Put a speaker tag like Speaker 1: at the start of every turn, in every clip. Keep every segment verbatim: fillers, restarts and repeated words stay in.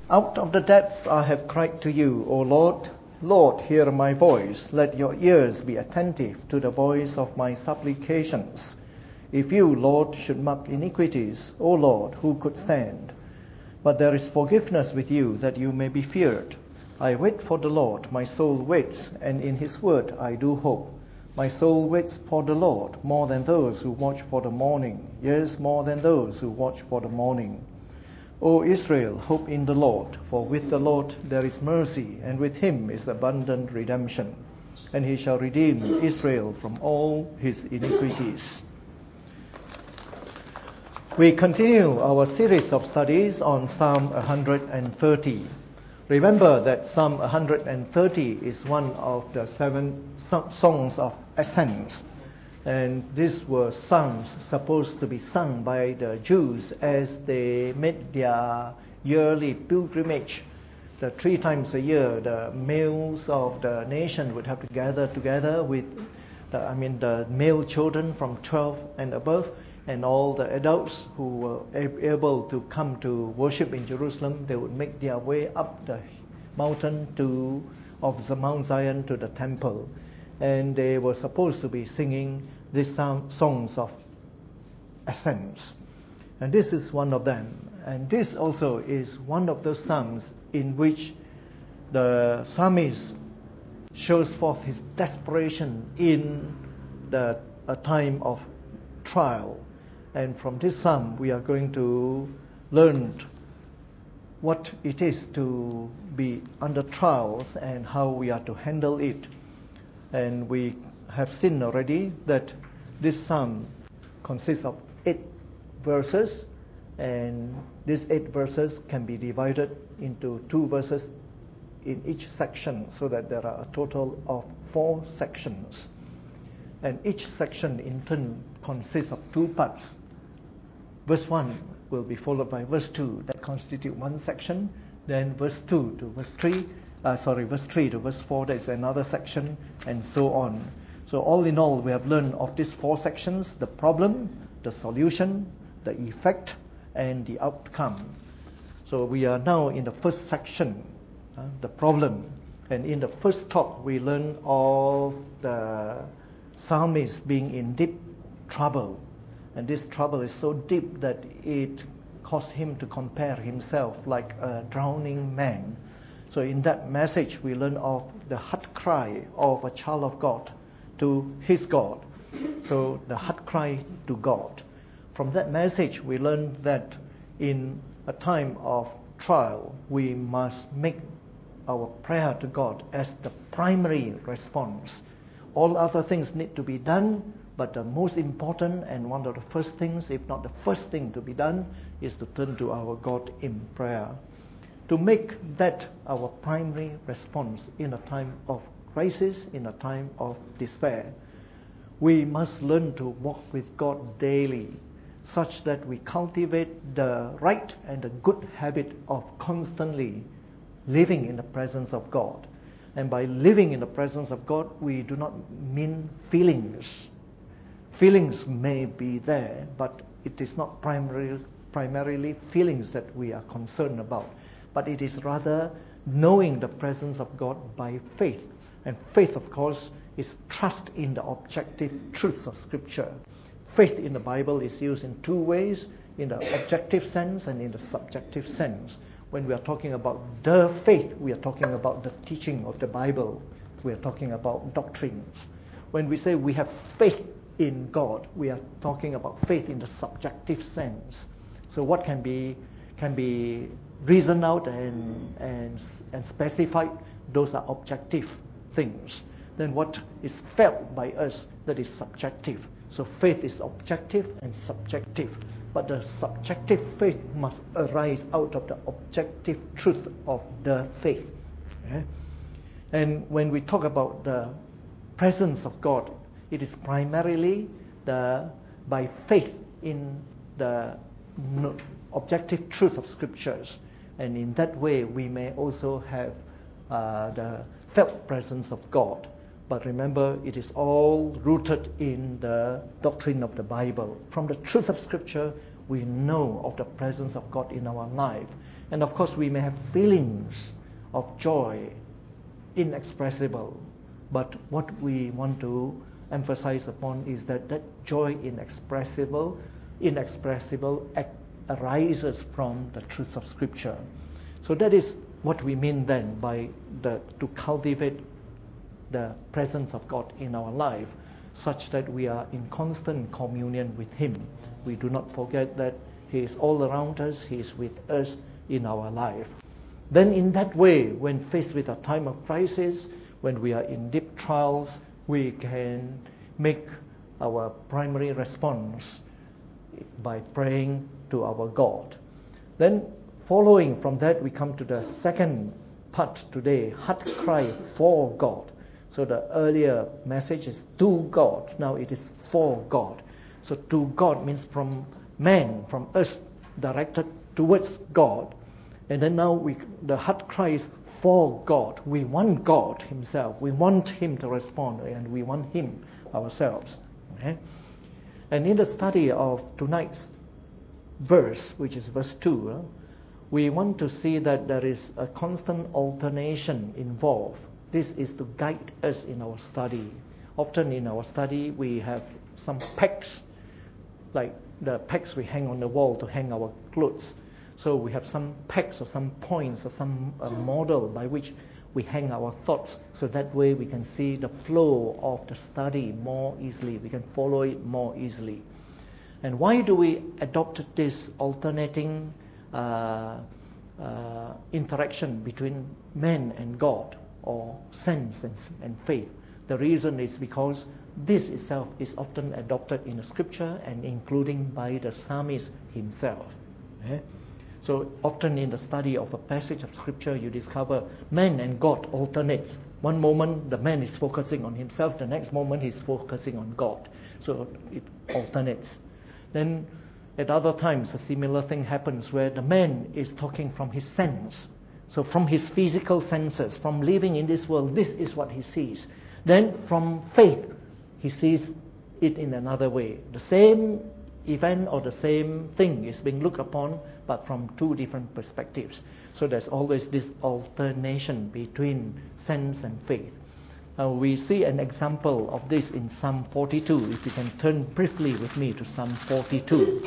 Speaker 1: Out of the depths I have cried to you, O Lord. Lord, hear my voice. Let your ears be attentive to the voice of my supplications. If you, Lord, should mark iniquities, O Lord, who could stand? But there is forgiveness with you, that you may be feared. I wait for the Lord, my soul waits, and in his word I do hope. My soul waits for the Lord, more than those who watch for the morning, yes, more than those who watch for the morning. O Israel, hope in the Lord, for with the Lord there is mercy, and with him is abundant redemption. And he shall redeem Israel from all his iniquities. We continue our series of studies on Psalm one hundred thirty. Remember that Psalm one hundred thirty is one of the seven songs of ascents. And these were psalms supposed to be sung by the Jews as they made their yearly pilgrimage. The three times a year, the males of the nation would have to gather together with, the, I mean, the male children from twelve and above, and all the adults who were able to come to worship in Jerusalem. They would make their way up the mountain to of the Mount Zion to the temple. And they were supposed to be singing these songs of ascents. And this is one of them. And this also is one of those psalms in which the psalmist shows forth his desperation in the, a time of trial. And from this psalm, we are going to learn what it is to be under trials and how we are to handle it. And we have seen already that this psalm consists of eight verses, and these eight verses can be divided into two verses in each section, so that there are a total of four sections. And each section in turn consists of two parts. Verse one will be followed by verse two, that constitute one section. Then verse two to verse three, uh, sorry, verse three to verse four, that is another section, and so on. So all in all, we have learned of these four sections: the problem, the solution, the effect, and the outcome. So we are now in the first section, uh, the problem. And in the first talk, we learned of the psalmist being in deep trouble. And this trouble is so deep that it caused him to compare himself like a drowning man. So in that message, we learn of the heart cry of a child of God to his God. So the heart cry to God. From that message, we learn that in a time of trial, we must make our prayer to God as the primary response. All other things need to be done, but the most important and one of the first things, if not the first thing to be done, is to turn to our God in prayer. To make that our primary response in a time of crisis, in a time of despair, we must learn to walk with God daily, such that we cultivate the right and the good habit of constantly living in the presence of God. And by living in the presence of God, we do not mean feelings. Feelings may be there, but it is not primarily, primarily feelings that we are concerned about. But it is rather knowing the presence of God by faith. And faith, of course, is trust in the objective truths of Scripture. Faith in the Bible is used in two ways, in the objective sense and in the subjective sense. When we are talking about the faith, we are talking about the teaching of the Bible. We are talking about doctrines. When we say we have faith in God, we are talking about faith in the subjective sense. So what can be can be reasoned out and and and specified, those are objective things. Then what is felt by us, that is subjective. So faith is objective and subjective. But the subjective faith must arise out of the objective truth of the faith. Okay? And when we talk about the presence of God, it is primarily the by faith in the objective truth of Scriptures. And in that way, we may also have uh, the felt presence of God. But remember, it is all rooted in the doctrine of the Bible. From the truth of Scripture, we know of the presence of God in our life. And of course, we may have feelings of joy, inexpressible. But what we want to emphasize upon is that that joy inexpressible, inexpressible arises from the truths of Scripture. So that is what we mean then by the to cultivate the presence of God in our life, such that we are in constant communion with Him. We do not forget that He is all around us, He is with us in our life. Then in that way, when faced with a time of crisis, when we are in deep trials, we can make our primary response by praying to our God. Then following from that, we come to the second part today, heart cry for God. So the earlier message is to God, now it is for God. So to God means from man, from us, directed towards God. And then now we, the heart cry is for God. We want God Himself. We want Him to respond, and we want Him ourselves. Okay? And in the study of tonight's verse, which is verse two, uh, we want to see that there is a constant alternation involved. This is to guide us in our study. Often in our study, we have some pegs, like the pegs we hang on the wall to hang our clothes. So we have some pegs or some points or some uh, model by which we hang our thoughts. So that way we can see the flow of the study more easily. We can follow it more easily. And why do we adopt this alternating uh, uh, interaction between man and God, or sense and, and faith? The reason is because this itself is often adopted in the Scripture, and including by the psalmist himself. Okay? So often in the study of a passage of Scripture, you discover man and God alternates. One moment the man is focusing on himself, the next moment he's focusing on God. So it alternates. Then at other times a similar thing happens where the man is talking from his sense. So from his physical senses, from living in this world, this is what he sees. Then from faith, he sees it in another way. The same event or the same thing is being looked upon, but from two different perspectives. So there's always this alternation between sense and faith. Now we see an example of this in Psalm forty-two. If you can turn briefly with me to Psalm forty-two.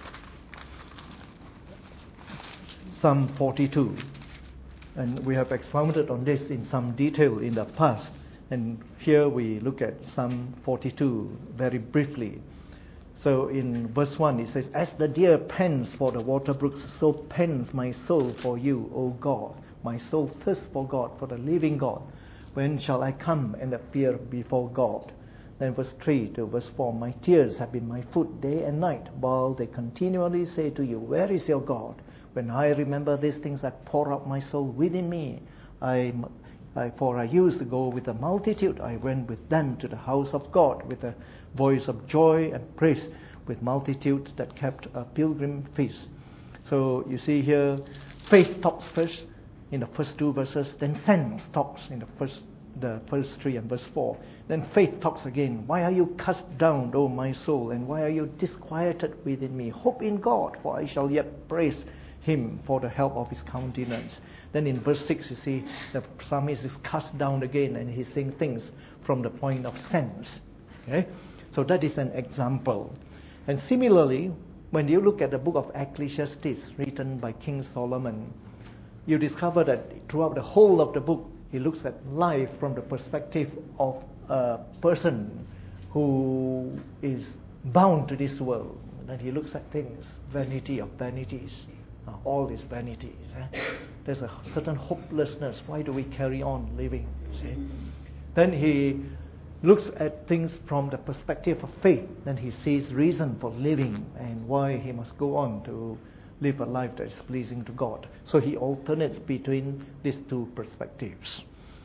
Speaker 1: Psalm forty-two. And we have expounded on this in some detail in the past. And here we look at Psalm forty-two very briefly. So in verse one it says, "As the deer pants for the water brooks, so pants my soul for you, O God. My soul thirsts for God, for the living God. When shall I come and appear before God?" Then verse three to verse four, "My tears have been my food day and night, while they continually say to you, where is your God? When I remember these things, I pour out my soul within me. I, I, for I used to go with a multitude. I went with them to the house of God with a voice of joy and praise, with multitudes that kept a pilgrim feast." So you see here, faith talks first in the first two verses, then sense talks in the first the first three and verse four. Then faith talks again. "Why are you cast down, O my soul, and why are you disquieted within me? Hope in God, for I shall yet praise Him for the help of His countenance." Then in verse six, you see the psalmist is cast down again, and he's saying things from the point of sense. Okay, so that is an example. And similarly, when you look at the book of Ecclesiastes, written by King Solomon, you discover that throughout the whole of the book, he looks at life from the perspective of a person who is bound to this world. And he looks at things, vanity of vanities. Uh, all is vanity. Eh? There's a certain hopelessness. Why do we carry on living? See? Then he looks at things from the perspective of faith. Then he sees reason for living and why he must go on to live a life that is pleasing to God. So he alternates between these two perspectives.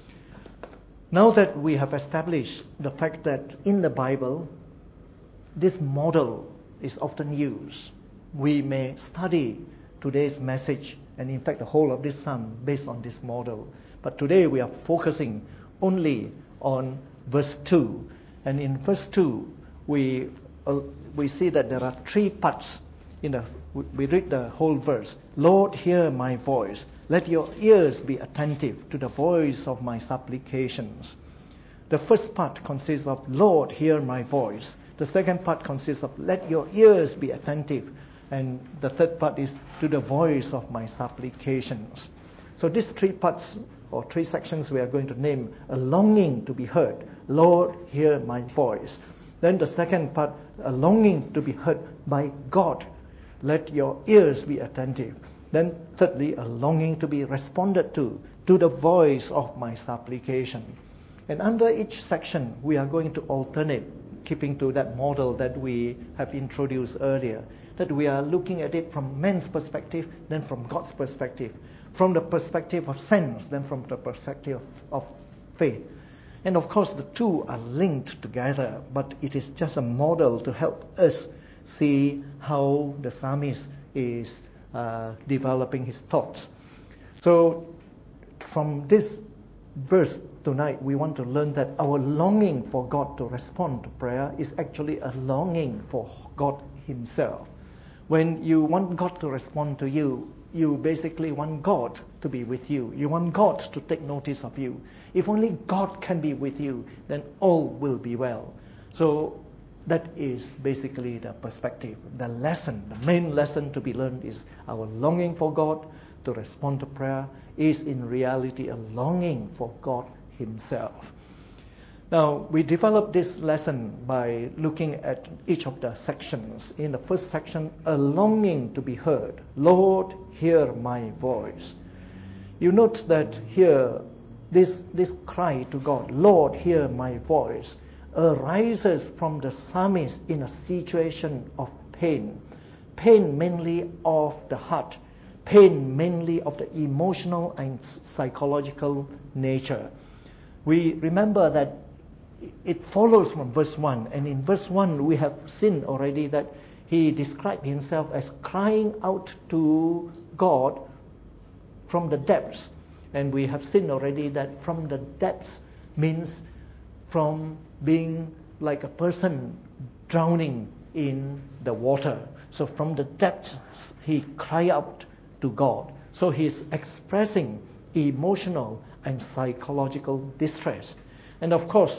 Speaker 1: Now that we have established the fact that in the Bible, this model is often used, we may study today's message, and in fact the whole of this psalm based on this model. But today we are focusing only on verse two. And in verse two, we uh, we see that there are three parts in the, we read the whole verse. Lord, hear my voice. Let your ears be attentive to the voice of my supplications. The first part consists of, Lord, hear my voice. The second part consists of, let your ears be attentive. And the third part is, to the voice of my supplications. So these three parts, or three sections, we are going to name a longing to be heard. Lord, hear my voice. Then the second part, a longing to be heard by God. Let your ears be attentive. Then thirdly, a longing to be responded to, to the voice of my supplication. And under each section, we are going to alternate, keeping to that model that we have introduced earlier, that we are looking at it from man's perspective, then from God's perspective, from the perspective of sense, then from the perspective of, of faith. And of course, the two are linked together, but it is just a model to help us see how the psalmist is uh, developing his thoughts. So from this verse tonight, we want to learn that our longing for God to respond to prayer is actually a longing for God himself. When you want God to respond to you, you basically want God to be with you. You want God to take notice of you. If only God can be with you, then all will be well. So that is basically the perspective. The lesson, the main lesson to be learned is our longing for God to respond to prayer is in reality a longing for God himself. Now, we developed this lesson by looking at each of the sections. In the first section, a longing to be heard. Lord, hear my voice. You note that here, this, this cry to God, Lord, hear my voice, arises from the psalmist in a situation of pain. Pain mainly of the heart. Pain mainly of the emotional and psychological nature. We remember that it follows from verse one, and in verse one we have seen already that he described himself as crying out to God from the depths. And we have seen already that from the depths means from being like a person drowning in the water. So from the depths he cried out to God. So he's expressing emotional and psychological distress. And of course,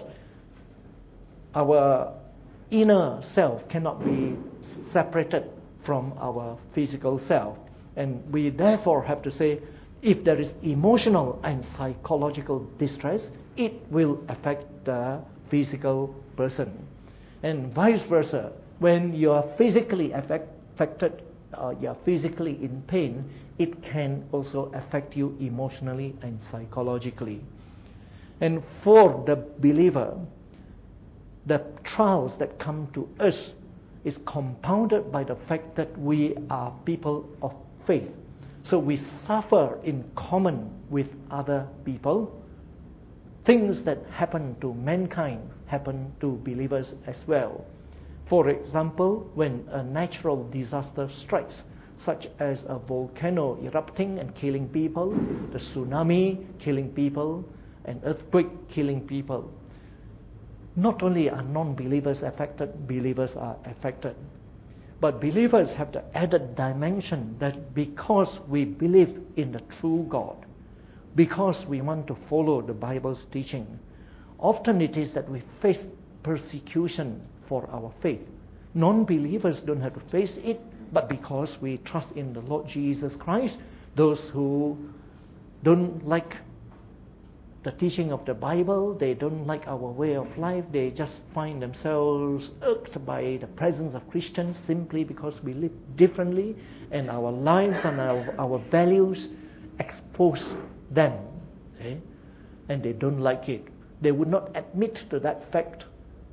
Speaker 1: our inner self cannot be separated from our physical self. And we therefore have to say, if there is emotional and psychological distress, it will affect the physical person. And vice versa, when you are physically affect, affected, uh, you are physically in pain, it can also affect you emotionally and psychologically. And for the believer, the trials that come to us is compounded by the fact that we are people of faith. So we suffer in common with other people. Things that happen to mankind happen to believers as well. For example, when a natural disaster strikes, such as a volcano erupting and killing people, the tsunami killing people, an earthquake killing people, not only are non-believers affected, believers are affected. But believers have the added dimension that because we believe in the true God, because we want to follow the Bible's teaching, often it is that we face persecution for our faith. Non-believers don't have to face it, but because we trust in the Lord Jesus Christ, those who don't like the teaching of the Bible, they don't like our way of life, they just find themselves irked by the presence of Christians simply because we live differently and our lives and our, our values expose them. See? And they don't like it. They would not admit to that fact,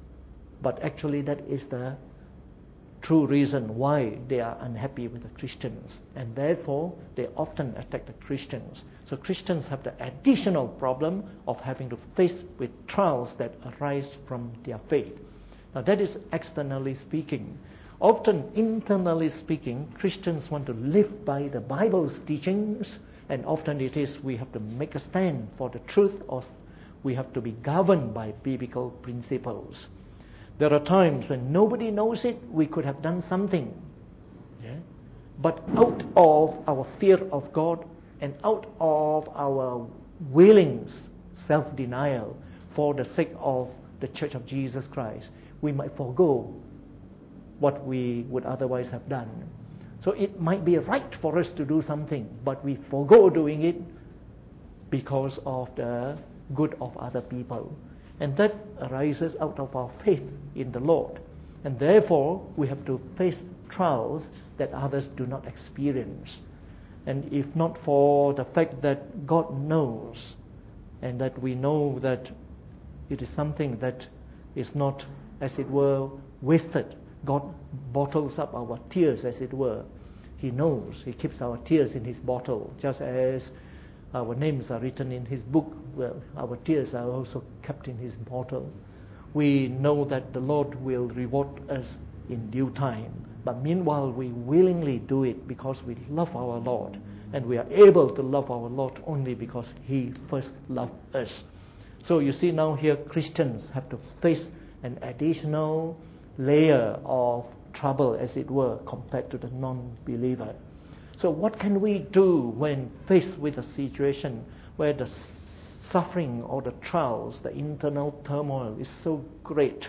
Speaker 1: but actually that is the true reason why they are unhappy with the Christians, and therefore they often attack the Christians. So Christians have the additional problem of having to face with trials that arise from their faith. Now that is externally speaking. Often internally speaking, Christians want to live by the Bible's teachings, and often it is we have to make a stand for the truth, or we have to be governed by biblical principles. There are times when nobody knows it, we could have done something. Yeah? But out of our fear of God and out of our willing self-denial for the sake of the Church of Jesus Christ, we might forego what we would otherwise have done. So it might be right for us to do something, but we forego doing it because of the good of other people. And that arises out of our faith in the Lord. And therefore, we have to face trials that others do not experience. And if not for the fact that God knows, and that we know that it is something that is not, as it were, wasted. God bottles up our tears, as it were. He knows. He keeps our tears in His bottle, just as our names are written in His book. Well, our tears are also kept in His bottle. We know that the Lord will reward us in due time. But meanwhile, we willingly do it because we love our Lord. And we are able to love our Lord only because He first loved us. So you see now here, Christians have to face an additional layer of trouble, as it were, compared to the non-believer. So what can we do when faced with a situation where the suffering or the trials, the internal turmoil is so great?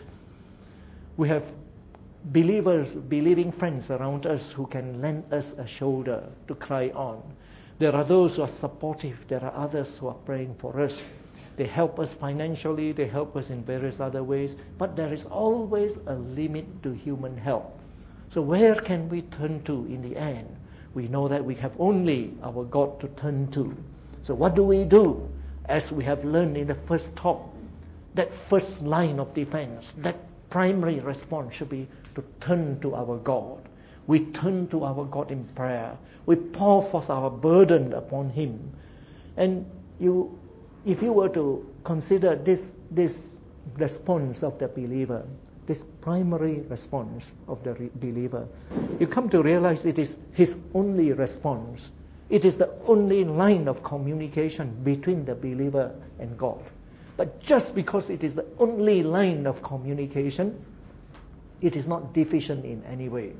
Speaker 1: We have believers, believing friends around us who can lend us a shoulder to cry on. There are those who are supportive. There are others who are praying for us. They help us financially. They help us in various other ways. But there is always a limit to human help. So where can we turn to in the end? We know that we have only our God to turn to. So what do we do? As we have learned in the first talk, that first line of defense, that primary response should be to turn to our God. We turn to our God in prayer. We pour forth our burden upon Him. And you, if you were to consider this, this response of the believer, this primary response of the re- believer, you come to realize it is his only response. It is the only line of communication between the believer and God. But just because it is the only line of communication, it is not deficient in any way.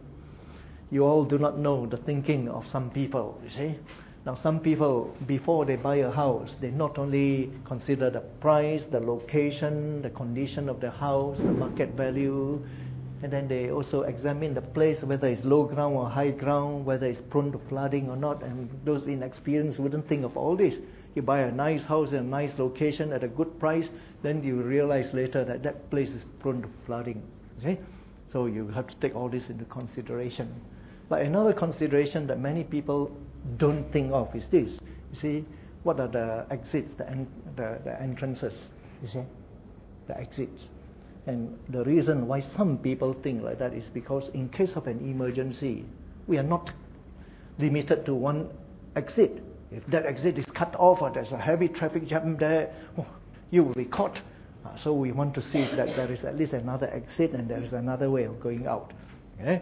Speaker 1: You all do not know the thinking of some people, you see. Now some people, before they buy a house, they not only consider the price, the location, the condition of the house, the market value, and then they also examine the place, whether it's low ground or high ground, whether it's prone to flooding or not, and those inexperienced wouldn't think of all this. You buy a nice house in a nice location at a good price, then you realize later that that place is prone to flooding. See? So you have to take all this into consideration. But another consideration that many people don't think of is this. You see, what are the exits, the, en- the, the entrances? You see, the exits. And the reason why some people think like that is because in case of an emergency, we are not limited to one exit. If that exit is cut off or there's a heavy traffic jam there, oh, you will be caught. Uh, so we want to see that there is at least another exit and there is another way of going out. Okay?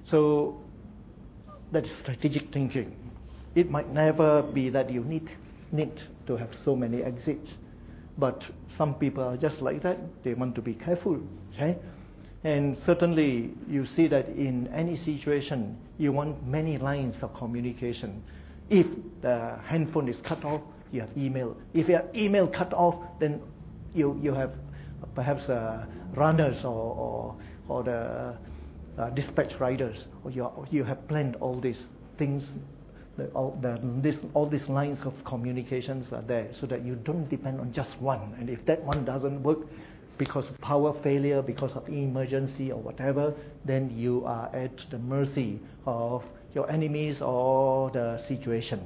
Speaker 1: So that is strategic thinking. It might never be that you need need to have so many exits. But some people are just like that. They want to be careful. Okay? And certainly you see that in any situation, you want many lines of communication. If the handphone is cut off, you have email. If your email cut off, then you you have perhaps uh, runners or or, or the uh, dispatch riders, or you are, you have planned all these things. The, all, the, this, all these lines of communications are there so that you don't depend on just one. And if that one doesn't work because of power failure, because of emergency or whatever, then you are at the mercy of your enemies or the situation.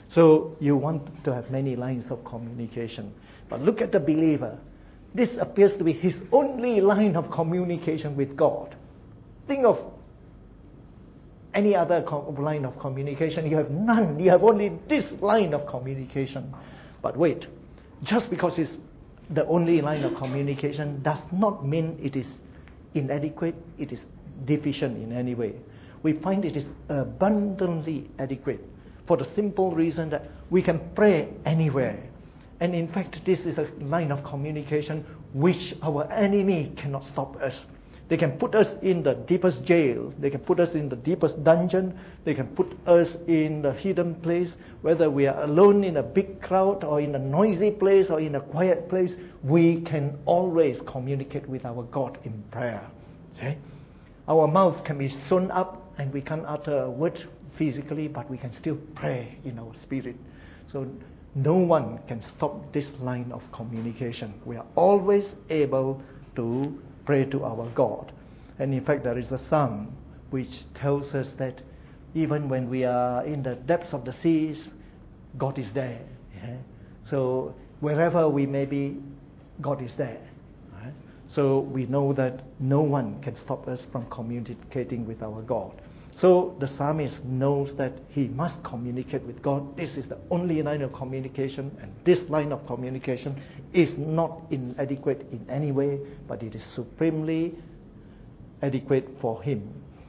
Speaker 1: So you want to have many lines of communication. But look at the believer. This appears to be his only line of communication with God. Think of any other co- line of communication. You have none. You have only this line of communication. But wait, just because it's the only line of communication does not mean it is inadequate, it is deficient in any way. We find it is abundantly adequate for the simple reason that we can pray anywhere. And in fact, this is a line of communication which our enemy cannot stop us. They can put us in the deepest jail. They can put us in the deepest dungeon. They can put us in the hidden place. Whether we are alone in a big crowd or in a noisy place or in a quiet place, we can always communicate with our God in prayer. See? Our mouths can be sewn up and we can't utter a word physically, but we can still pray in our spirit. So no one can stop this line of communication. We are always able to pray to our God. And in fact, there is a psalm which tells us that even when we are in the depths of the seas, God is there. Yeah? So wherever we may be, God is there. Right? So we know that no one can stop us from communicating with our God. So the psalmist knows that he must communicate with God. This is the only line of communication, and this line of communication is not inadequate in any way, but it is supremely adequate for him.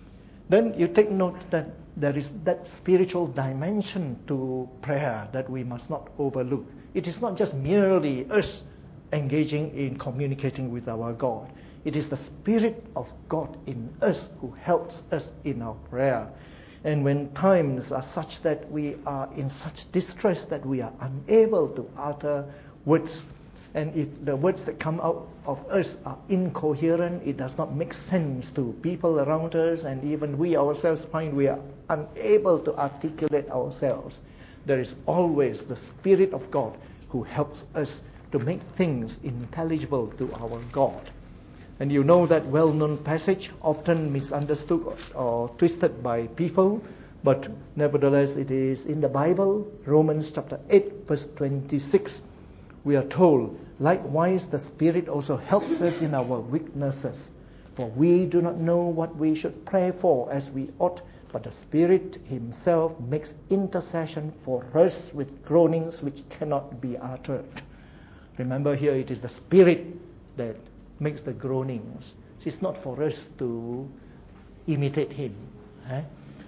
Speaker 1: Then you take note that there is that spiritual dimension to prayer that we must not overlook. It is not just merely us engaging in communicating with our God. It is the Spirit of God in us who helps us in our prayer. And when times are such that we are in such distress that we are unable to utter words, and if the words that come out of us are incoherent, it does not make sense to people around us, and even we ourselves find we are unable to articulate ourselves, there is always the Spirit of God who helps us to make things intelligible to our God. And you know that well-known passage, often misunderstood or twisted by people, but nevertheless it is in the Bible, Romans chapter eight, verse twenty-six. We are told, likewise the Spirit also helps us in our weaknesses. For we do not know what we should pray for as we ought, but the Spirit Himself makes intercession for us with groanings which cannot be uttered. Remember, here it is the Spirit that makes the groanings. It's not for us to imitate Him. Eh?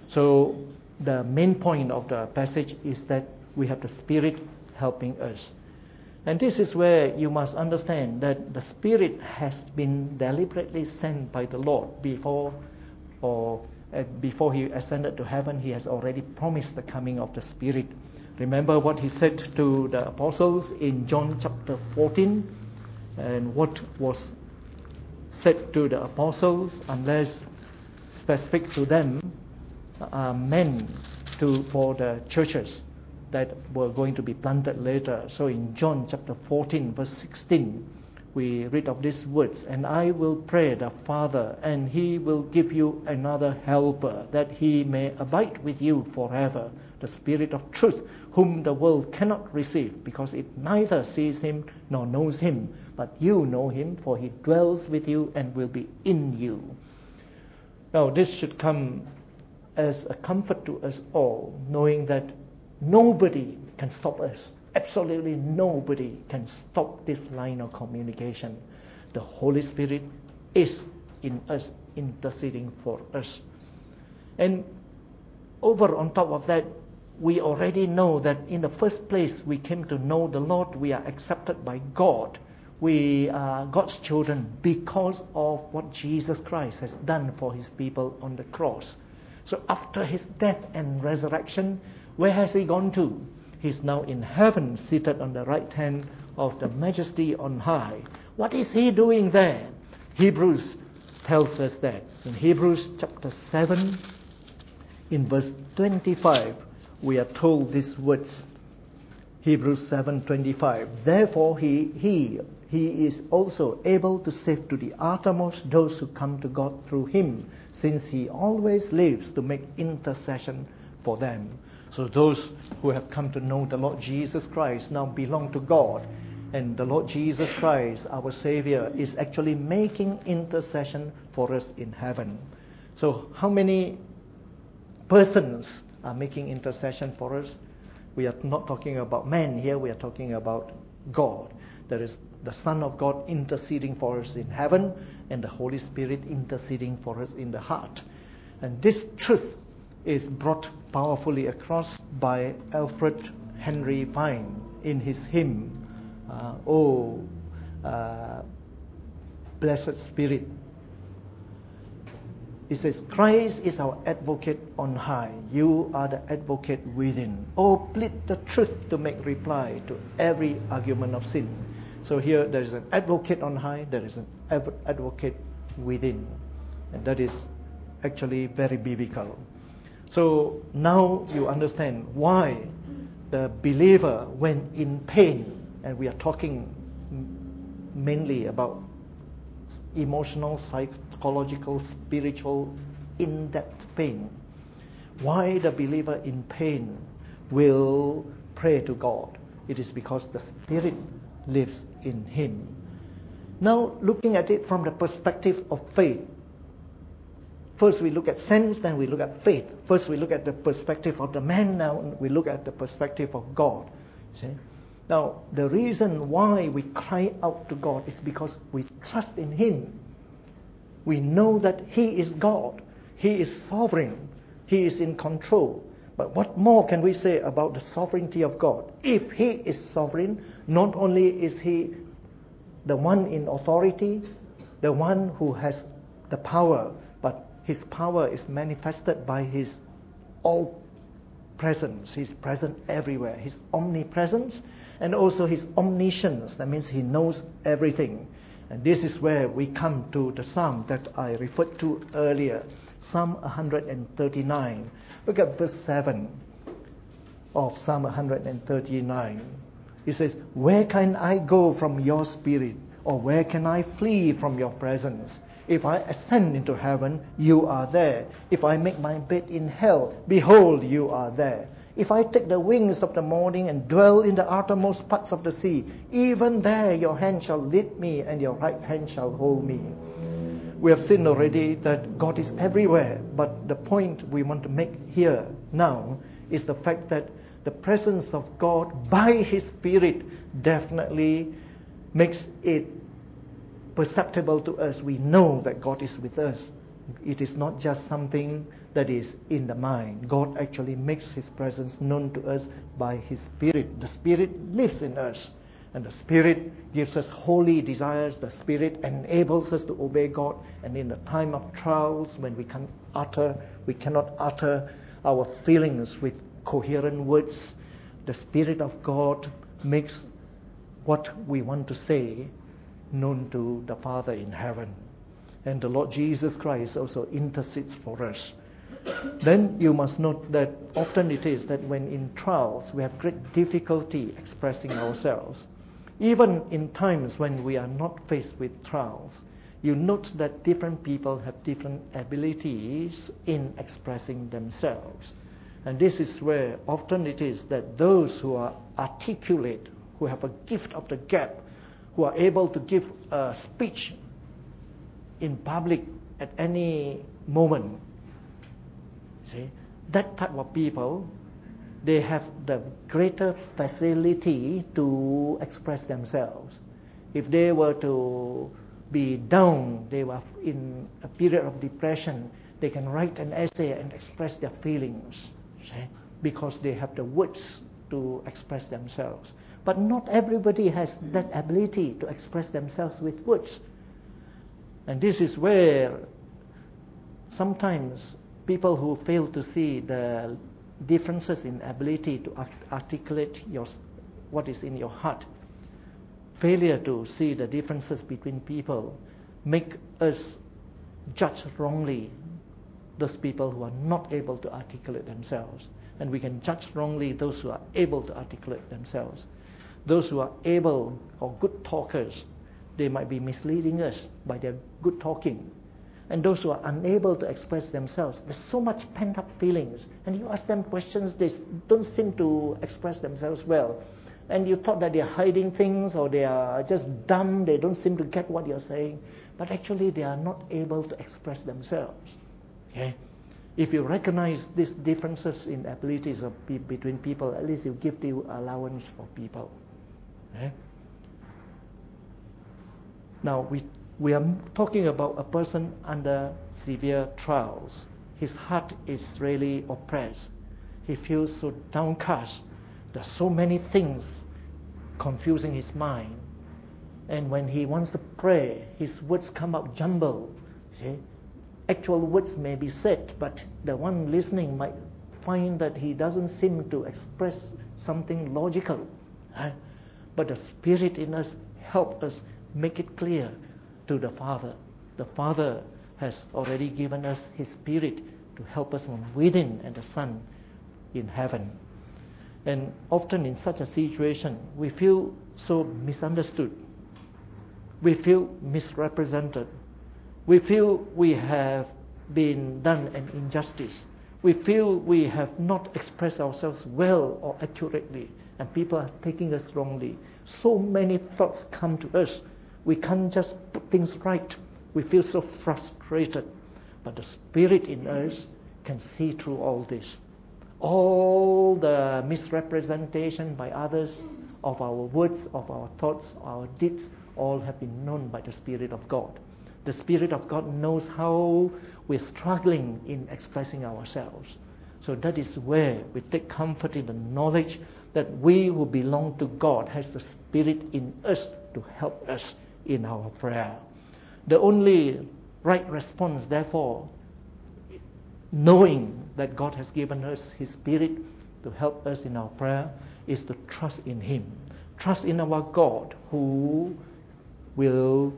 Speaker 1: So the main point of the passage is that we have the Spirit helping us. And this is where you must understand that the Spirit has been deliberately sent by the Lord before or uh, before He ascended to heaven. He has already promised the coming of the Spirit. Remember what He said to the apostles in John chapter fourteen, and what was said to the apostles, unless specific to them, are meant to for the churches that were going to be planted later. So in John chapter fourteen, verse sixteen, we read of these words, and I will pray the Father, and He will give you another helper, that He may abide with you forever, the Spirit of truth, whom the world cannot receive, because it neither sees Him nor knows Him. But you know Him, for He dwells with you and will be in you. Now this should come as a comfort to us all, knowing that nobody can stop us. Absolutely nobody can stop this line of communication. The Holy Spirit is in us, interceding for us. And over on top of that, we already know that in the first place we came to know the Lord. We are accepted by God. We are God's children because of what Jesus Christ has done for His people on the cross. So after His death and resurrection, where has He gone to? He's now in heaven, seated on the right hand of the Majesty on high. What is He doing there? Hebrews tells us that. In Hebrews chapter seven, in verse twenty-five, we are told these words. Hebrews seven twenty-five. Therefore he he he is also able to save to the uttermost those who come to God through Him, since He always lives to make intercession for them. So those who have come to know the Lord Jesus Christ now belong to God, and the Lord Jesus Christ, our Savior, is actually making intercession for us in heaven. So how many persons are making intercession for us? We are not talking about men here, we are talking about God. There is the Son of God interceding for us in heaven, and the Holy Spirit interceding for us in the heart. And this truth is brought powerfully across by Alfred Henry Vine in his hymn, uh, Oh, uh, Blessed Spirit. He says, Christ is our advocate on high. You are the advocate within. Oh, plead the truth to make reply to every argument of sin. So here there is an advocate on high, there is an advocate within. And that is actually very biblical. So now you understand why the believer, when in pain, and we are talking mainly about emotional, psychological, spiritual, in-depth pain, why the believer in pain will pray to God. It is because the Spirit lives in him. Now, looking at it from the perspective of faith, first we look at sense, then we look at faith. First we look at the perspective of the man, now we look at the perspective of God. See? Now, the reason why we cry out to God is because we trust in Him. We know that He is God. He is sovereign. He is in control. But what more can we say about the sovereignty of God? If He is sovereign, not only is He the one in authority, the one who has the power, but His power is manifested by His all presence. He's present everywhere. His omnipresence and also His omniscience. That means He knows everything. And this is where we come to the psalm that I referred to earlier, Psalm one thirty-nine. Look at verse seven of Psalm one thirty-nine. It says, "Where can I go from your spirit? Or where can I flee from your presence? If I ascend into heaven, you are there. If I make my bed in hell, behold, you are there. If I take the wings of the morning and dwell in the uttermost parts of the sea, even there your hand shall lead me and your right hand shall hold me." We have seen already that God is everywhere, but the point we want to make here now is the fact that the presence of God by His Spirit definitely makes it perceptible to us. We know that God is with us. It is not just something that is in the mind. God actually makes His presence known to us by His Spirit. The Spirit lives in us. And the Spirit gives us holy desires. The Spirit enables us to obey God. And in the time of trials, when we can utter, we cannot utter our feelings with coherent words, the Spirit of God makes what we want to say known to the Father in heaven. And the Lord Jesus Christ also intercedes for us. Then you must note that often it is that when in trials we have great difficulty expressing ourselves. Even in times when we are not faced with trials, you note that different people have different abilities in expressing themselves. And this is where often it is that those who are articulate, who have a gift of the gab, who are able to give a speech in public at any moment, see, that type of people, they have the greater facility to express themselves. If they were to be down, they were in a period of depression, they can write an essay and express their feelings, see, because they have the words to express themselves. But not everybody has that ability to express themselves with words. And this is where sometimes people who fail to see the differences in ability to articulate your, what is in your heart, failure to see the differences between people, make us judge wrongly those people who are not able to articulate themselves. And we can judge wrongly those who are able to articulate themselves. Those who are able or good talkers, they might be misleading us by their good talking. And those who are unable to express themselves, there's so much pent-up feelings. And you ask them questions, they don't seem to express themselves well. And you thought that they're hiding things or they are just dumb, they don't seem to get what you're saying. But actually they are not able to express themselves. Okay? If you recognize these differences in abilities of pe- between people, at least you give the allowance for people. Okay? Now, we we are talking about a person under severe trials. His heart is really oppressed. He feels so downcast. There's so many things confusing his mind. And when he wants to pray, his words come out jumbled. See? actual words may be said, but the one listening might find that he doesn't seem to express something logical. Right? But the Spirit in us help us make it clear to the Father. The Father has already given us His Spirit to help us from within, and the Son in heaven. And often in such a situation, we feel so misunderstood. We feel misrepresented. We feel we have been done an injustice. We feel we have not expressed ourselves well or accurately, and people are taking us wrongly. So many thoughts come to us. We can't just put things right. We feel so frustrated. But the Spirit in us can see through all this. All the misrepresentation by others of our words, of our thoughts, our deeds, all have been known by the Spirit of God. The Spirit of God knows how we're struggling in expressing ourselves. So that is where we take comfort in the knowledge that we who belong to God has the Spirit in us to help us in our prayer. The only right response, therefore, knowing that God has given us His Spirit to help us in our prayer, is to trust in Him. Trust in our God who will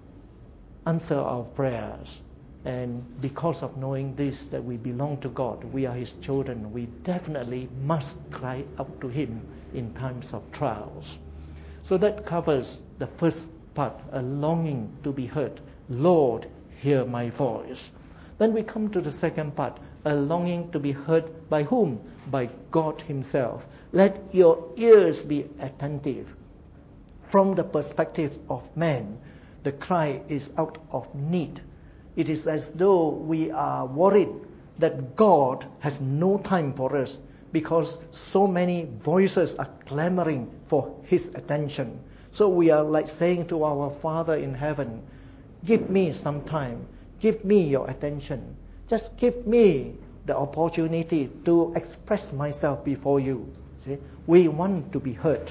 Speaker 1: answer our prayers. And because of knowing this, that we belong to God, we are His children, we definitely must cry out to Him in times of trials. So that covers the first part, a longing to be heard. Lord, hear my voice. Then we come to the second part, a longing to be heard by whom? By God Himself. Let your ears be attentive. From the perspective of man, the cry is out of need. It is as though we are worried that God has no time for us because so many voices are clamoring for His attention. So we are like saying to our Father in heaven, give me some time, give me your attention. Just give me the opportunity to express myself before you. See, we want to be heard.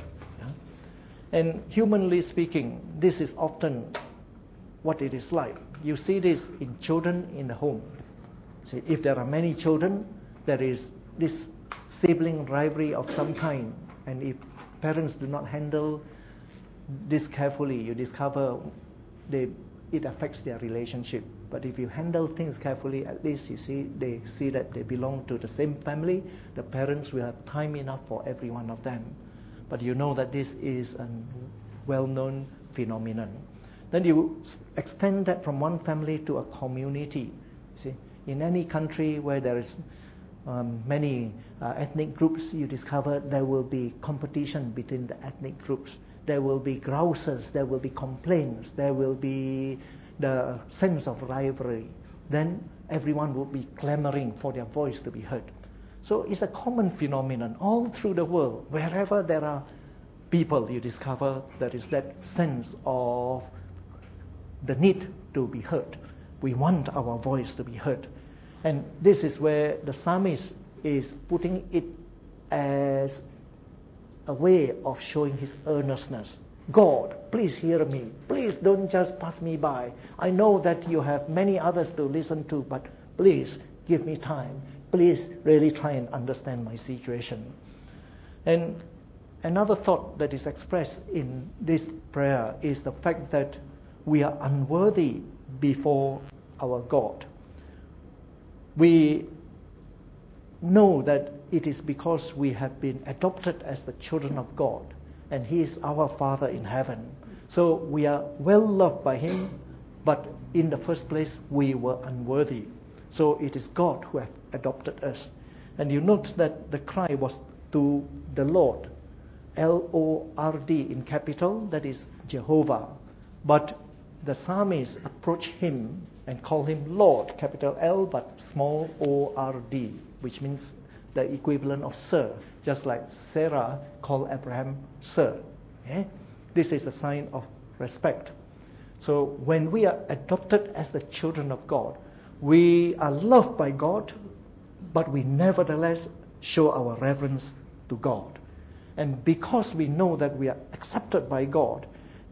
Speaker 1: Yeah? And humanly speaking, this is often what it is like. You see this in children in the home. See, if there are many children, there is this sibling rivalry of some kind. And if parents do not handle this carefully, you discover they, it affects their relationship. But if you handle things carefully, at least you see they see that they belong to the same family. The parents will have time enough for every one of them. But you know that this is a well-known phenomenon. Then you extend that from one family to a community. See, in any country where there is um, many uh, ethnic groups, you discover there will be competition between the ethnic groups. There will be grouses, there will be complaints, there will be the sense of rivalry. Then everyone will be clamoring for their voice to be heard. So it's a common phenomenon all through the world. Wherever there are people, you discover there is that sense of the need to be heard. We want our voice to be heard. And this is where the psalmist is putting it as a way of showing his earnestness. God, please hear me. Please don't just pass me by. I know that you have many others to listen to, but please give me time. Please really try and understand my situation. And another thought that is expressed in this prayer is the fact that we are unworthy before our God. We know that it is because we have been adopted as the children of God, and He is our Father in heaven. So we are well loved by Him, but in the first place we were unworthy. So it is God who has adopted us. And you note that the cry was to the Lord, L O R D in capital, that is Jehovah. But the psalmist approached Him and called Him Lord, capital L, but small O R D, which means the equivalent of Sir, just like Sarah called Abraham Sir. Okay? This is a sign of respect. So when we are adopted as the children of God, we are loved by God, but we nevertheless show our reverence to God. And because we know that we are accepted by God,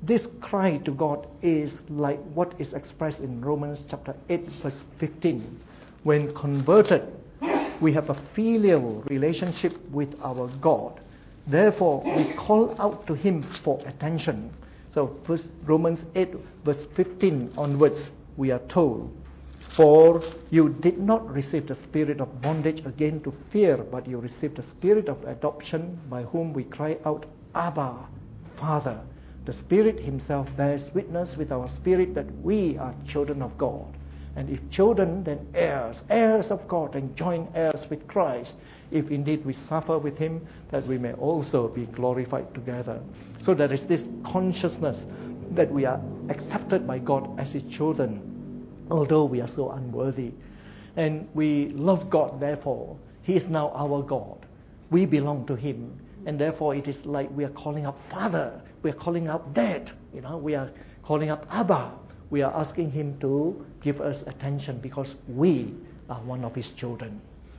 Speaker 1: this cry to God is like what is expressed in Romans chapter eight, verse fifteen. When converted, we have a filial relationship with our God. Therefore, we call out to Him for attention. So, first Romans eight, verse fifteen onwards, we are told, "For you did not receive the spirit of bondage again to fear, but you received the spirit of adoption, by whom we cry out, Abba, Father. The Spirit Himself bears witness with our spirit that we are children of God. And if children, then heirs, heirs of God, and joint heirs with Christ, if indeed we suffer with Him, that we may also be glorified together." So there is this consciousness that we are accepted by God as His children, although we are so unworthy. And we love God, therefore. He is now our God. We belong to Him. And therefore it is like we are calling up Father. We are calling up Dad. You know, we are calling up Abba. We are asking Him to give us attention because we are one of His children.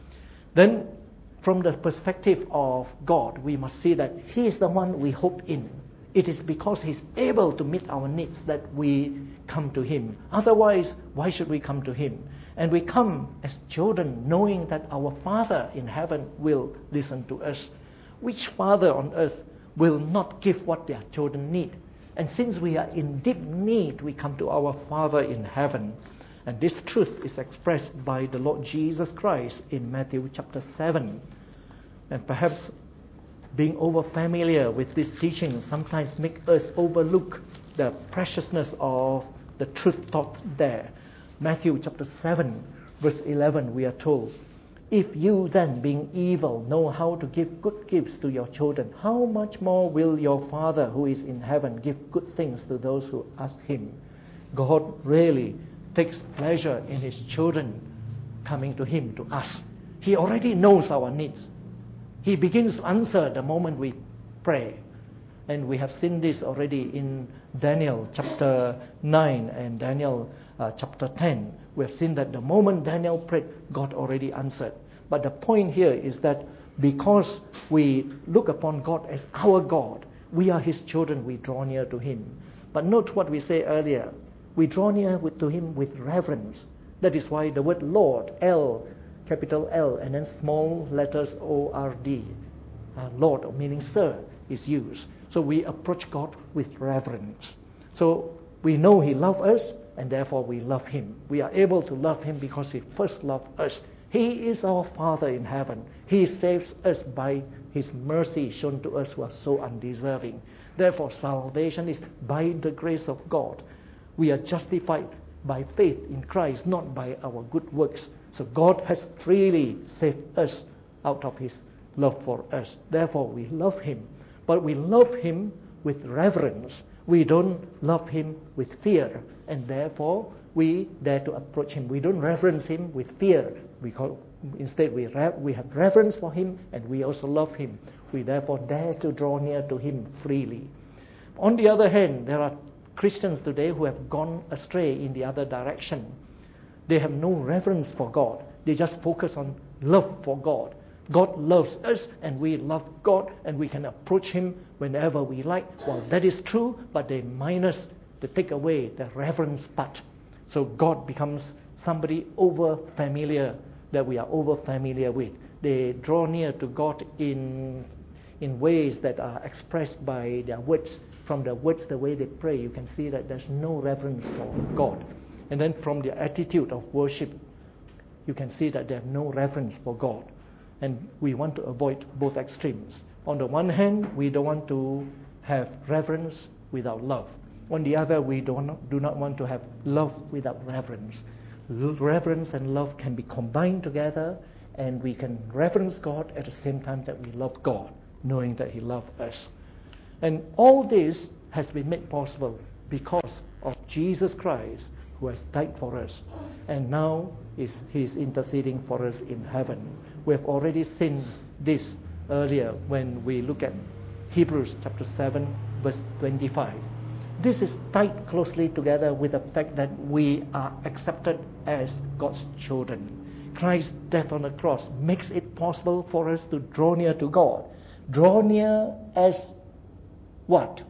Speaker 1: Then, from the perspective of God, we must see that He is the one we hope in. It is because He's able to meet our needs that we come to Him. Otherwise, why should we come to Him? And we come as children knowing that our Father in heaven will listen to us. Which father on earth will not give what their children need? And since we are in deep need, we come to our Father in heaven. And this truth is expressed by the Lord Jesus Christ in Matthew chapter seven. And perhaps being over familiar with this teaching sometimes make us overlook the preciousness of the truth taught there. Matthew chapter seven, verse eleven, we are told, "If you then, being evil, know how to give good gifts to your children, how much more will your Father who is in heaven give good things to those who ask Him?" God really takes pleasure in His children coming to Him to ask. He already knows our needs. He begins to answer the moment we pray. And we have seen this already in Daniel chapter nine and Daniel uh, chapter ten. We have seen that the moment Daniel prayed, God already answered. But the point here is that because we look upon God as our God, we are His children, we draw near to Him. But note what we said earlier. We draw near with, to Him with reverence. That is why the word Lord, L, capital L, and then small letters O R D, uh, Lord, meaning Sir, is used. So we approach God with reverence. So we know He loves us, and therefore we love Him. We are able to love Him because He first loved us. He is our Father in heaven. He saves us by His mercy shown to us who are so undeserving. Therefore, salvation is by the grace of God. We are justified by faith in Christ, not by our good works. So God has freely saved us out of His love for us. Therefore, we love Him. But we love Him with reverence. We don't love Him with fear. And therefore, we dare to approach Him. We don't reverence Him with fear. We call, instead, we, re- we have reverence for Him and we also love Him. We therefore dare to draw near to Him freely. On the other hand, there are Christians today who have gone astray in the other direction. They have no reverence for God. They just focus on love for God. God loves us and we love God and we can approach Him whenever we like. Well, that is true, but they minus, they take away the reverence part. So God becomes somebody over familiar that we are over familiar with. They draw near to God in in ways that are expressed by their words. From the words, the way they pray, you can see that there's no reverence for God. And then from their attitude of worship, you can see that they have no reverence for God. And we want to avoid both extremes. On the one hand, we don't want to have reverence without love. On the other, we do not, do not want to have love without reverence. Reverence and love can be combined together, and we can reverence God at the same time that we love God, knowing that He loves us. And all this has been made possible because of Jesus Christ, who has died for us. And now is He is interceding for us in heaven. We have already seen this earlier when we look at Hebrews chapter seven, verse twenty-five. This is tied closely together with the fact that we are accepted as God's children. Christ's death on the cross makes it possible for us to draw near to God. Draw near as what?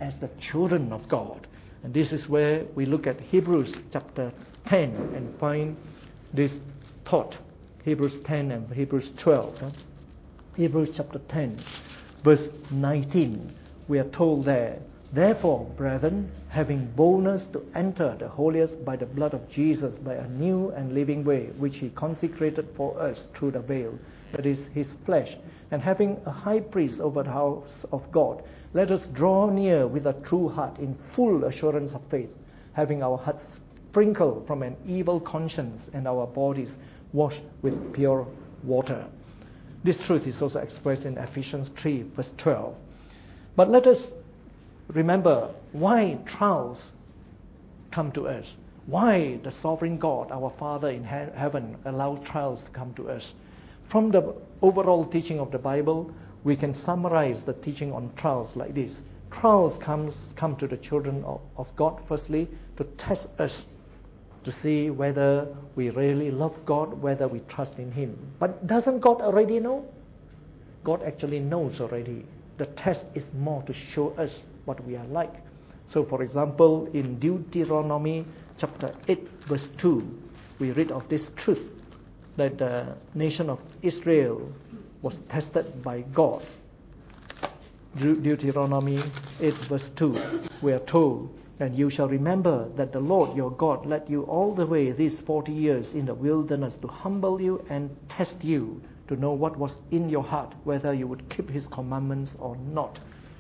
Speaker 1: as the children of God. And this is where we look at Hebrews chapter ten and find this thought. Hebrews ten and Hebrews twelve. Huh? Hebrews chapter ten, verse nineteen, we are told there, therefore, brethren, having boldness to enter the holiest by the blood of Jesus, by a new and living way, which he consecrated for us through the veil, that is his flesh, and having a high priest over the house of God, let us draw near with a true heart in full assurance of faith, having our hearts sprinkled from an evil conscience and our bodies washed with pure water. This truth is also expressed in Ephesians three, verse twelve. But let us remember why trials come to us. Why the sovereign God, our Father in he- heaven, allows trials to come to us. From the overall teaching of the Bible, we can summarize the teaching on trials like this. Trials comes come to the children of, of God, firstly, to test us, to see whether we really love God, whether we trust in Him. But doesn't God already know? God actually knows already. The test is more to show us what we are like. So, for example, in Deuteronomy chapter eight, verse two, we read of this truth, that the nation of Israel was tested by God. Deuteronomy eight, verse two, we are told, and you shall remember that the Lord your God led you all the way these forty years in the wilderness to humble you and test you, to know what was in your heart, whether you would keep His commandments or not.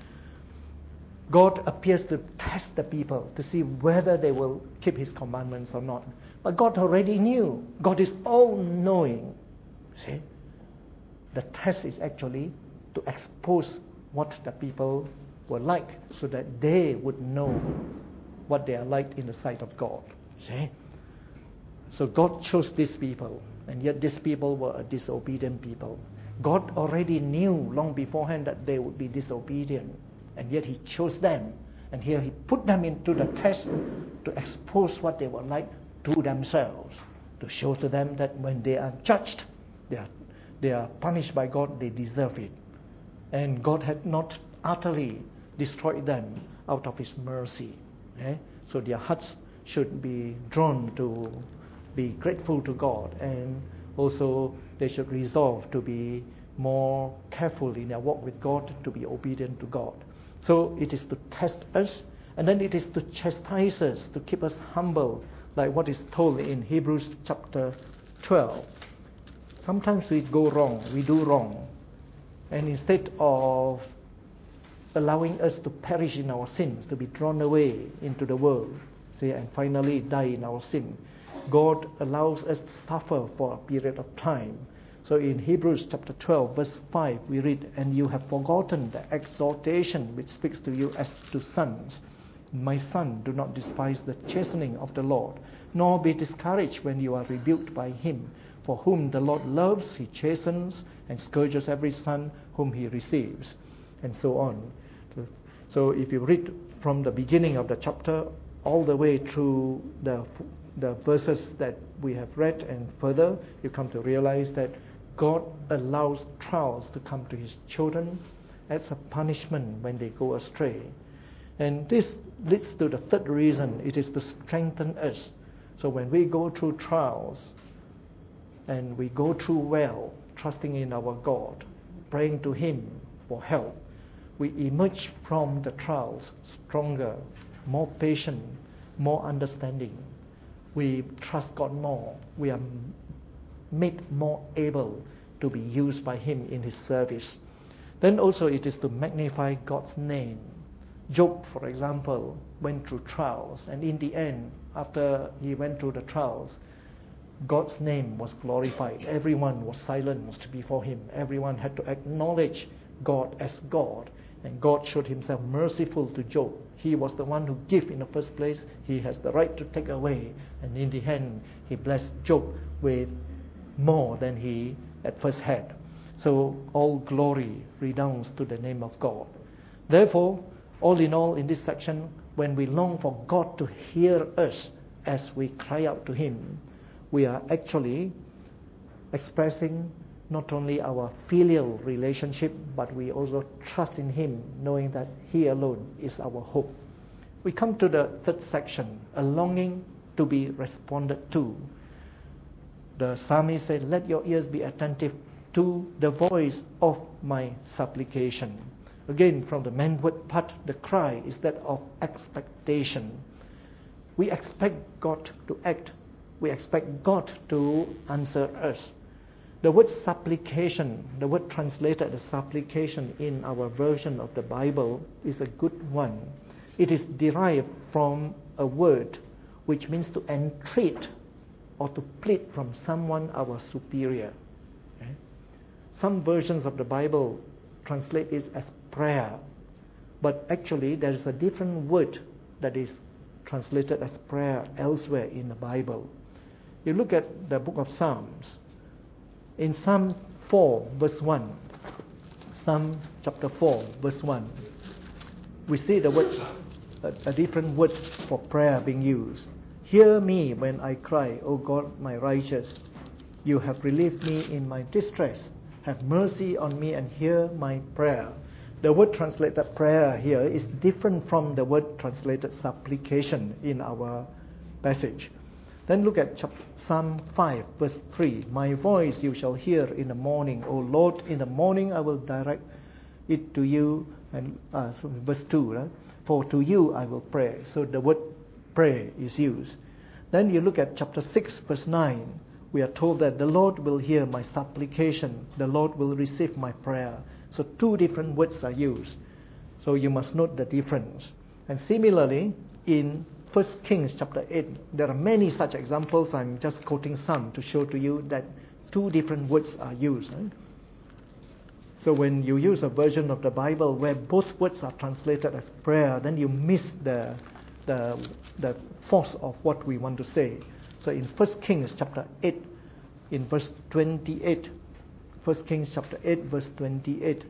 Speaker 1: God appears to test the people to see whether they will keep His commandments or not. But God already knew. God is all-knowing. See? The test is actually to expose what the people were like, so that they would know what they are like in the sight of God. See? So God chose these people, and yet these people were a disobedient people. God already knew long beforehand that they would be disobedient, and yet He chose them. And here He put them into the test to expose what they were like to themselves, to show to them that when they are judged, they are, they are punished by God, they deserve it. And God had not utterly destroyed them out of His mercy. Eh? So their hearts should be drawn to be grateful to God, and also they should resolve to be more careful in their walk with God, to be obedient to God. So it is to test us, and then it is to chastise us, to keep us humble, like what is told in Hebrews chapter twelve. Sometimes we go wrong, we do wrong, and instead of allowing us to perish in our sins, to be drawn away into the world, see, and finally die in our sin, God allows us to suffer for a period of time. So in Hebrews chapter twelve, verse five, we read, and you have forgotten the exhortation which speaks to you as to sons. My son, do not despise the chastening of the Lord, nor be discouraged when you are rebuked by Him. For whom the Lord loves, He chastens and scourges every son whom He receives, and so on. So if you read from the beginning of the chapter all the way through the the verses that we have read and further, you come to realize that God allows trials to come to His children as a punishment when they go astray. And this leads to the third reason. It is to strengthen us. So when we go through trials and we go through well, trusting in our God, praying to Him for help, we emerge from the trials stronger, more patient, more understanding. We trust God more. We are made more able to be used by Him in His service. Then also it is to magnify God's name. Job, for example, went through trials, and in the end, after he went through the trials, God's name was glorified. Everyone was silenced before him. Everyone had to acknowledge God as God. And God showed Himself merciful to Job. He was the one who gave in the first place. He has the right to take away. And in the end, He blessed Job with more than he at first had. So all glory redounds to the name of God. Therefore, all in all, in this section, when we long for God to hear us as we cry out to Him, we are actually expressing not only our filial relationship, but we also trust in Him, knowing that He alone is our hope. We come to the third section, a longing to be responded to. The psalmist said, "Let your ears be attentive to the voice of my supplication." Again, from the manward part, the cry is that of expectation. We expect God to act. We expect God to answer us. The word supplication, the word translated as supplication in our version of the Bible is a good one. It is derived from a word which means to entreat or to plead from someone our superior. Okay? Some versions of the Bible translate it as prayer, but actually there is a different word that is translated as prayer elsewhere in the Bible. You look at the book of Psalms. In Psalm four, verse one, Psalm chapter four, verse one, we see the word, a, a different word for prayer being used. "Hear me when I cry, O God, my righteous. You have relieved me in my distress. Have mercy on me and hear my prayer." The word translated prayer here is different from the word translated supplication in our passage. Then look at Psalm five, verse three. "My voice you shall hear in the morning, O Lord. In the morning I will direct it to you." And uh, verse two, right? "For to you I will pray." So the word pray is used. Then you look at chapter six, verse nine. We are told that the Lord will hear my supplication. The Lord will receive my prayer. So two different words are used. So you must note the difference. And similarly, in First Kings chapter eight, there are many such examples. I'm just quoting some to show to you that two different words are used. Right? So when you use a version of the Bible where both words are translated as prayer, then you miss the the, the force of what we want to say. So in First Kings chapter eight, in verse twenty-eight, First Kings chapter eight, verse twenty-eight,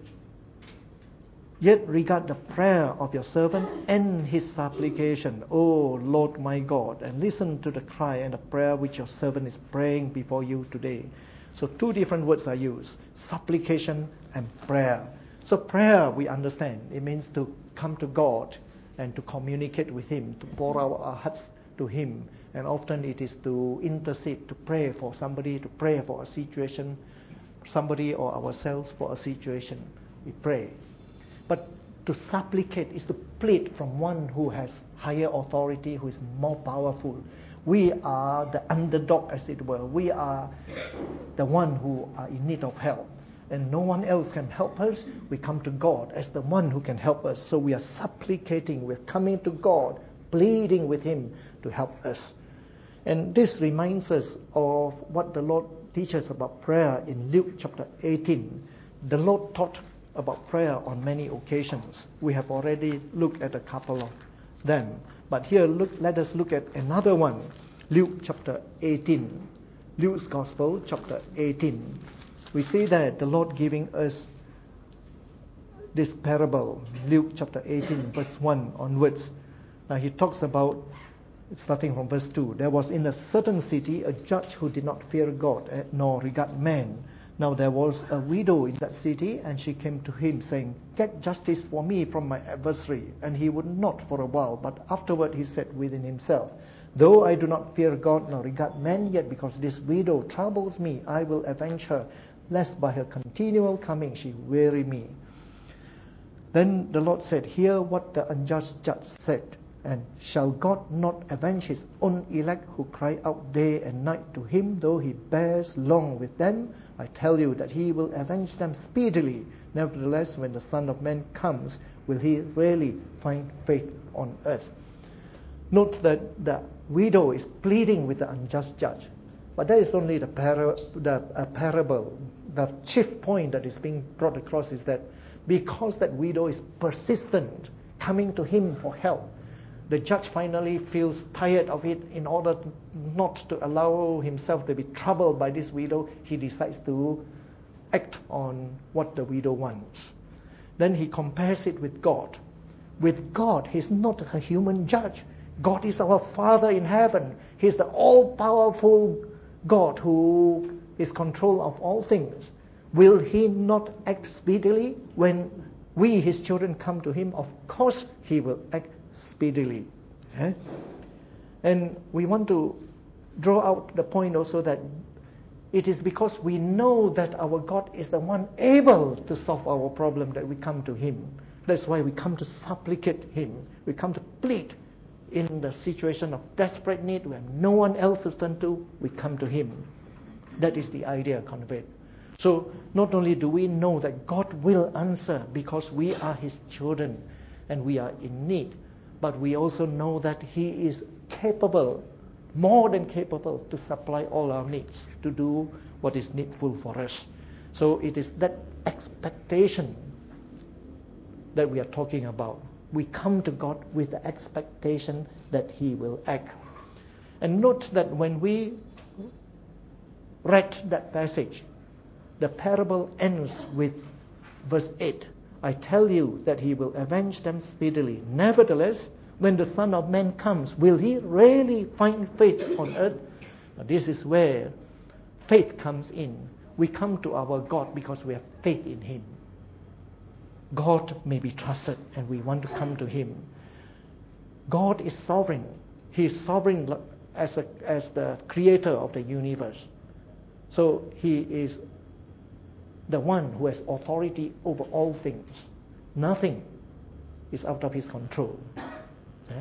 Speaker 1: "Yet regard the prayer of your servant and his supplication, O Lord my God, and listen to the cry and the prayer which your servant is praying before you today." So two different words are used, supplication and prayer. So prayer, we understand, it means to come to God and to communicate with Him, to pour out our hearts to Him. And often it is to intercede, to pray for somebody, to pray for a situation, somebody or ourselves for a situation. We pray. But to supplicate is to plead from one who has higher authority, who is more powerful. We are the underdog, as it were. We are the one who are in need of help. And no one else can help us. We come to God as the one who can help us. So we are supplicating, we're coming to God, pleading with Him to help us. And this reminds us of what the Lord teaches about prayer in Luke chapter eighteen. The Lord taught about prayer on many occasions. We have already looked at a couple of them. But here, look, let us look at another one. Luke chapter eighteen. Luke's Gospel, chapter eighteen. We see that the Lord giving us this parable, Luke chapter eighteen, verse one onwards. Now He talks about, starting from verse two, "There was in a certain city a judge who did not fear God nor regard man. Now there was a widow in that city, and she came to him, saying, 'Get justice for me from my adversary.' And he would not for a while, but afterward he said within himself, 'Though I do not fear God nor regard man, yet because this widow troubles me, I will avenge her, lest by her continual coming she weary me.' Then the Lord said, 'Hear what the unjust judge said. And shall God not avenge His own elect who cry out day and night to Him, though He bears long with them? I tell you that He will avenge them speedily. Nevertheless, when the Son of Man comes, will He really find faith on earth?'" Note that the widow is pleading with the unjust judge. But that is only the, para- the uh, parable. The chief point that is being brought across is that because that widow is persistent, coming to Him for help, the judge finally feels tired of it. In order not to allow himself to be troubled by this widow, he decides to act on what the widow wants. Then he compares it with God. With God, He's not a human judge. God is our Father in heaven. He's the all-powerful God who is control of all things. Will he not act speedily when we, his children, come to him? Of course he will act speedily. Eh? And we want to draw out the point also that it is because we know that our God is the one able to solve our problem that we come to him. That's why we come to supplicate him. We come to plead in the situation of desperate need when no one else to turn to. We come to him. That is the idea conveyed. So not only do we know that God will answer because we are his children and we are in need, but we also know that he is capable, more than capable, to supply all our needs, to do what is needful for us. So it is that expectation that we are talking about. We come to God with the expectation that he will act. And note that when we read that passage, the parable ends with verse eight. I tell you that he will avenge them speedily. Nevertheless, when the Son of Man comes, will he really find faith on earth? Now, this is where faith comes in. We come to our God because we have faith in him. God may be trusted and we want to come to him. God is sovereign. He is sovereign as, a, as the creator of the universe. So he is the one who has authority over all things. Nothing is out of his control. See?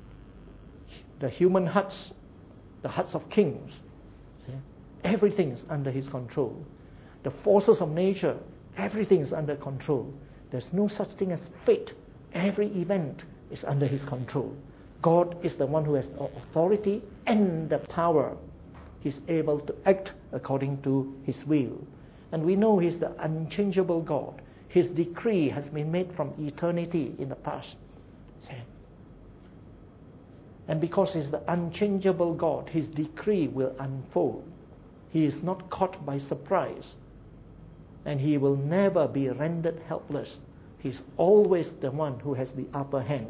Speaker 1: The human hearts, the hearts of kings, see? Everything is under his control. The forces of nature, everything is under control. There's no such thing as fate. Every event is under his control. God is the one who has authority and the power. He's able to act according to his will. And we know he's the unchangeable God. His decree has been made from eternity in the past. See? And because he's the unchangeable God, his decree will unfold. He is not caught by surprise. And he will never be rendered helpless. He's always the one who has the upper hand.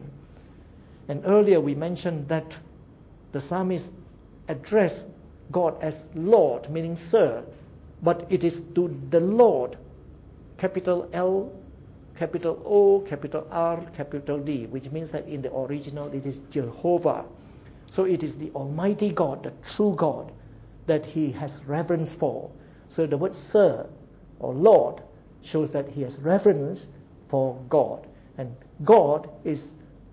Speaker 1: And earlier we mentioned that the psalmist addressed God as Lord, meaning Sir. But it is to the Lord, capital L, capital O, capital R, capital D, which means that in the original it is Jehovah. So it is the Almighty God, the true God, that he has reverence for. So the word Sir or Lord shows that he has reverence for God. And God is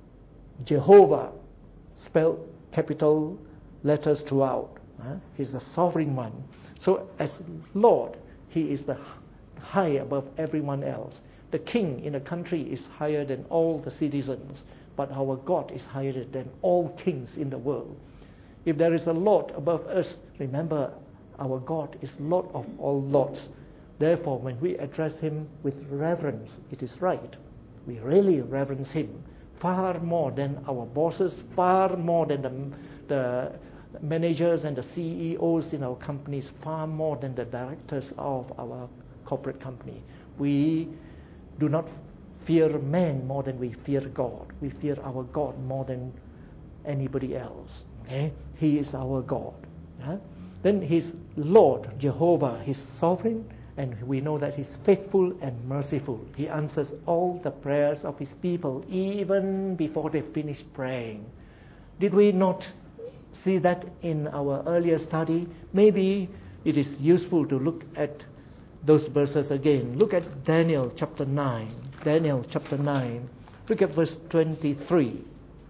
Speaker 1: Jehovah, spelled capital letters throughout. He's the sovereign one. So as Lord, he is the high above everyone else. The king in a country is higher than all the citizens, but our God is higher than all kings in the world. If there is a Lord above us, remember our God is Lord of all lords. Therefore, when we address him with reverence, it is right. We really reverence him far more than our bosses, far more than the, the managers and the C E Os in our companies, far more than the directors of our corporate company. We do not fear man more than we fear God. We fear our God more than anybody else. Okay? He is our God. Yeah? Then he's Lord, Jehovah. He's sovereign, and we know that he's faithful and merciful. He answers all the prayers of his people even before they finish praying. Did we not see that in our earlier study? Maybe it is useful to look at those verses again. Look at Daniel chapter nine. Daniel chapter nine. Look at verse twenty-three.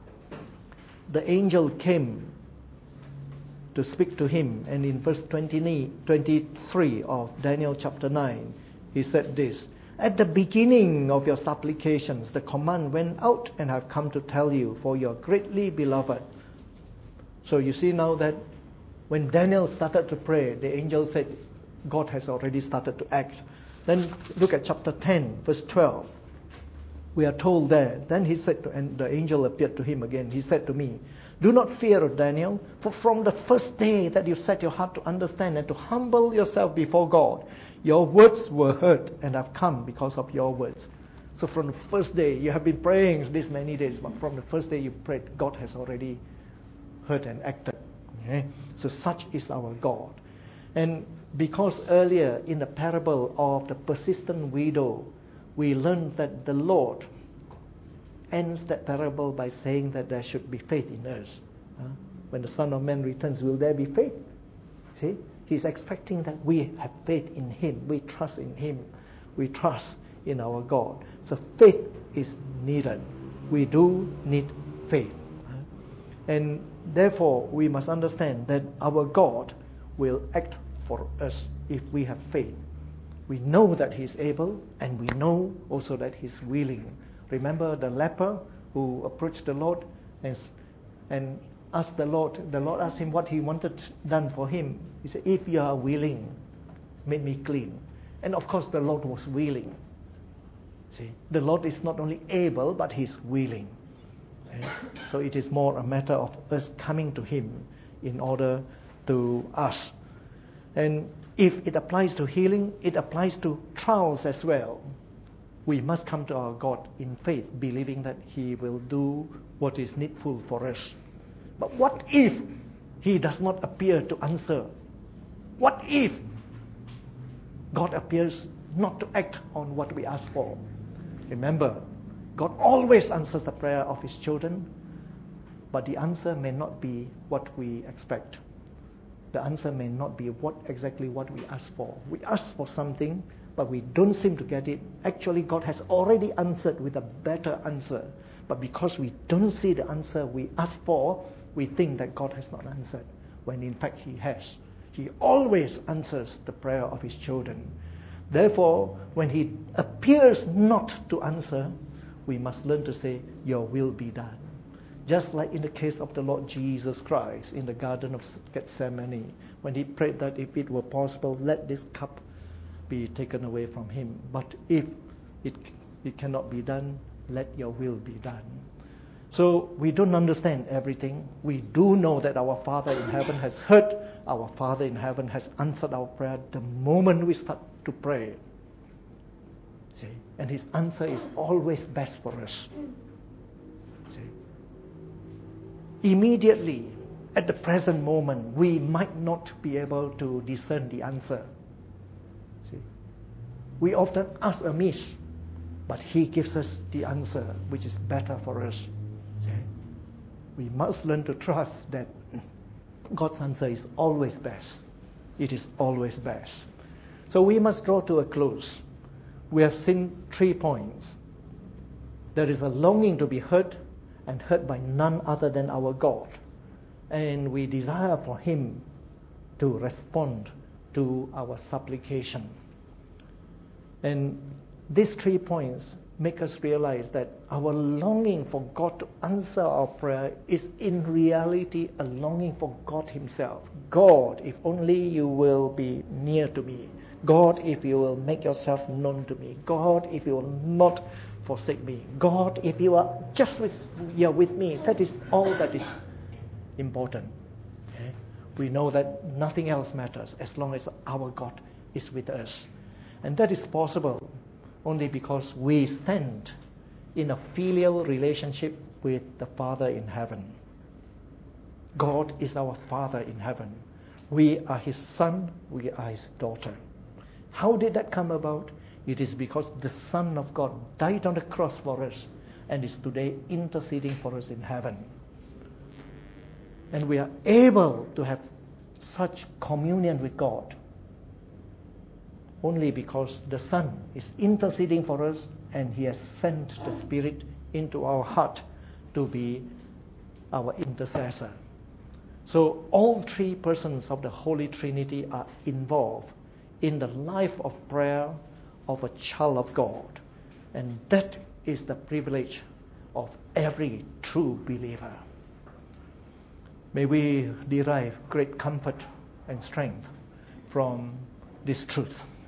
Speaker 1: The angel came to speak to him, and in verse twenty, twenty-three of Daniel chapter nine, he said this: At the beginning of your supplications, the command went out, and I've come to tell you, for you are greatly beloved. So you see now that when Daniel started to pray, the angel said, God has already started to act. Then look at chapter ten, verse twelve. We are told there, then he said, to, and the angel appeared to him again. He said to me, do not fear, Daniel, for from the first day that you set your heart to understand and to humble yourself before God, your words were heard, and I've come because of your words. So from the first day, you have been praying this many days, but from the first day you prayed, God has already heard and acted. Okay? So such is our God. And because earlier in the parable of the persistent widow, we learned that the Lord ends that parable by saying that there should be faith in us. Uh, when the Son of Man returns, will there be faith? See, He's expecting that we have faith in Him, we trust in Him, we trust in our God. So faith is needed. We do need faith. Uh, and therefore, we must understand that our God will act for us if we have faith. We know that He is able, and we know also that He is willing. Remember the leper who approached the Lord and, and asked the Lord, the Lord asked him what he wanted done for him. He said, if you are willing, make me clean. And of course the Lord was willing. See, the Lord is not only able, but He's willing. See? So it is more a matter of us coming to Him in order to ask. And if it applies to healing, it applies to trials as well. We must come to our God in faith, believing that He will do what is needful for us. But what if He does not appear to answer? What if God appears not to act on what we ask for? Remember, God always answers the prayer of His children, but the answer may not be what we expect. The answer may not be what exactly what we ask for. We ask for something, but we don't seem to get it. Actually, God has already answered with a better answer. But because we don't see the answer we ask for, we think that God has not answered, when in fact He has. He always answers the prayer of His children. Therefore, when He appears not to answer, we must learn to say, your will be done. Just like in the case of the Lord Jesus Christ in the Garden of Gethsemane, when He prayed that if it were possible, let this cup be taken away from Him. But if it, it cannot be done, let your will be done. So we don't understand everything. We do know that our Father in heaven has heard, our Father in heaven has answered our prayer the moment we start to pray. See? And His answer is always best for us. See? Immediately, at the present moment, we might not be able to discern the answer. See? We often ask amiss, but He gives us the answer which is better for us. See? We must learn to trust that God's answer is always best. It is always best. So we must draw to a close. We have seen three points. There is a longing to be heard, and heard by none other than our God. And we desire for Him to respond to our supplication. And these three points make us realize that our longing for God to answer our prayer is in reality a longing for God Himself. God, if only you will be near to me. God, if you will make yourself known to me. God, if you will not forsake me. God, if you are just with, you're with me, that is all that is important. Okay? We know that nothing else matters as long as our God is with us. And that is possible only because we stand in a filial relationship with the Father in heaven. God is our Father in heaven. We are His son, we are His daughter. How did that come about? It is because the Son of God died on the cross for us and is today interceding for us in heaven. And we are able to have such communion with God only because the Son is interceding for us and He has sent the Spirit into our heart to be our intercessor. So all three persons of the Holy Trinity are involved in the life of prayer of a child of God. And that is the privilege of every true believer. May we derive great comfort and strength from this truth.